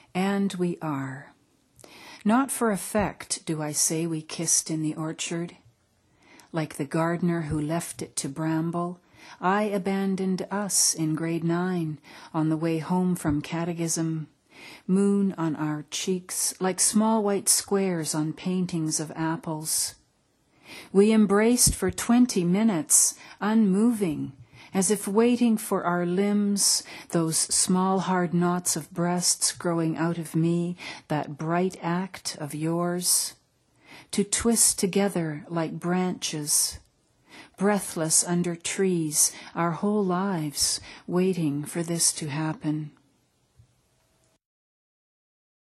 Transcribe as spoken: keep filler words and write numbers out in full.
And we are. Not for effect do I say we kissed in the orchard. Like the gardener who left it to bramble, I abandoned us in grade nine on the way home from catechism, moon on our cheeks like small white squares on paintings of apples. We embraced for twenty minutes, unmoving, as if waiting for our limbs, those small hard knots of breasts growing out of me, that bright act of yours, to twist together like branches, breathless under trees, our whole lives waiting for this to happen.